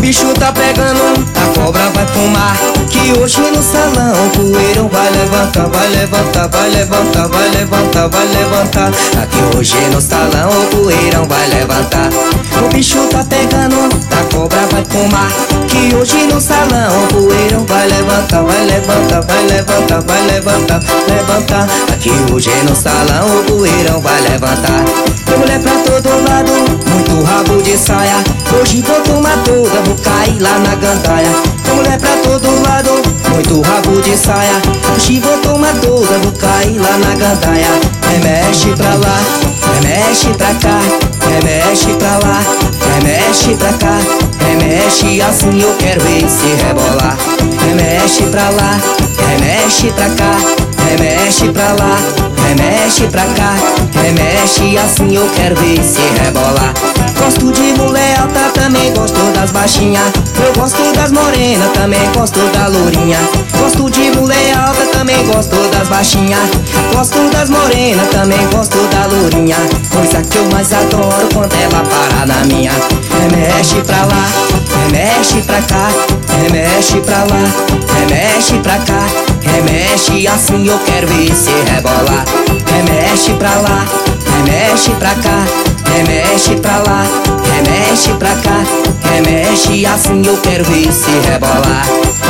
bicho tá pegando, a cobra vai fumar. Que hoje no salão o poeirão vai levantar, vai levantar, vai levantar, vai levantar, vai levantar. Aqui hoje no salão o poeirão vai levantar. O bicho tá pegando, a cobra vai fumar. Que hoje no salão o poeirão vai levantar, vai levantar, vai levantar, vai levantar, levantar. Aqui hoje no salão o poeirão vai levantar. Tem mulher pra todo lado, muito rabo de saia. Hoje vou tomar toda, vou cair lá na gandaia. Tem mulher pra todo lado, muito rabo de saia. Hoje vou tomar toda, vou cair lá na gandaia. Remexe pra lá, remexe pra cá, remexe pra lá, remexe pra cá, remexe assim eu quero ver se rebolar. Remexe pra lá, remexe pra cá, remexe pra lá, remexe pra cá, remexe assim eu quero ver se rebolar. Gosto de mulher alta, também gosto das baixinhas. Eu gosto das morenas, também gosto da lourinha. Gosto de mulher alta, também gosto das baixinhas. Gosto das morenas, também gosto da lourinha. Coisa que eu mais adoro quando ela para na minha. Remexe pra lá, remexe pra cá, remexe pra lá, remexe pra cá, remexe assim eu quero ver se rebolar. Remexe pra lá, remexe pra cá, remexe pra lá, remexe pra cá, remexe assim eu quero ver se rebolar.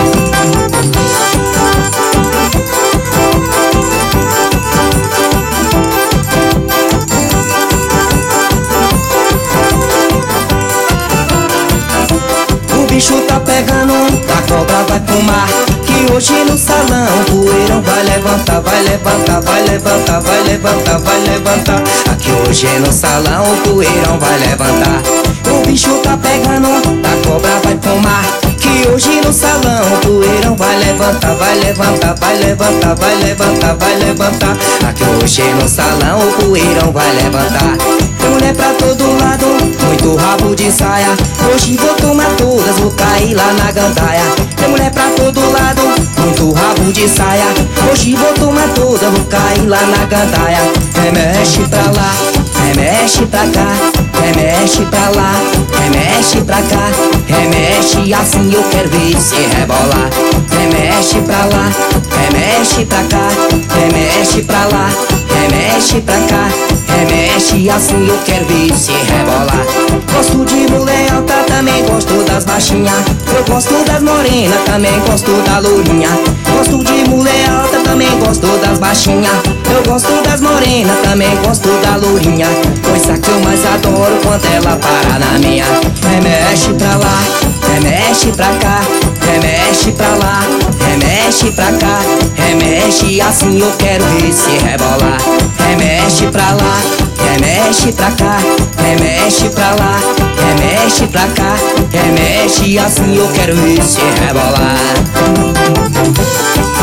O bicho tá pegando, a cobra vai fumar. Que hoje no salão o poeirão vai levantar, vai levantar, vai levantar, vai levantar, vai levantar. Aqui hoje no salão o poeirão vai levantar. O bicho tá pegando, a cobra vai fumar. Que hoje no salão o poeirão vai levantar, vai levantar, vai levantar, vai levantar, vai levantar. Aqui hoje no salão o poeirão vai levantar. Tem mulher pra todo lado, muito rabo de saia. Hoje vou tomar todas, vou cair lá na gandaia. Tem mulher pra todo lado, muito rabo de saia. Hoje vou tomar todas, vou cair lá na gandaia. Remexe pra lá, remexe pra cá, remexe pra lá, remexe pra cá, remexe assim eu quero ver se rebolar. Remexe pra lá, remexe pra cá, remexe pra lá, remexe pra cá, remexe assim eu quero ver se rebolar. Gosto de mulher alta, também gosto das baixinhas. Eu gosto das morenas, também gosto da lourinha. Gosto de mulher alta, também gosto das baixinhas. Eu gosto das morenas, também gosto da lourinha. Coisa que eu mais adoro quando ela para na minha. Remexe pra lá, remexe pra cá, remexe pra lá, remexe pra cá, remexe assim eu quero ver se rebolar. Remexe pra lá, remexe pra cá, remexe pra lá, remexe pra cá, remexe assim eu quero ver se rebolar.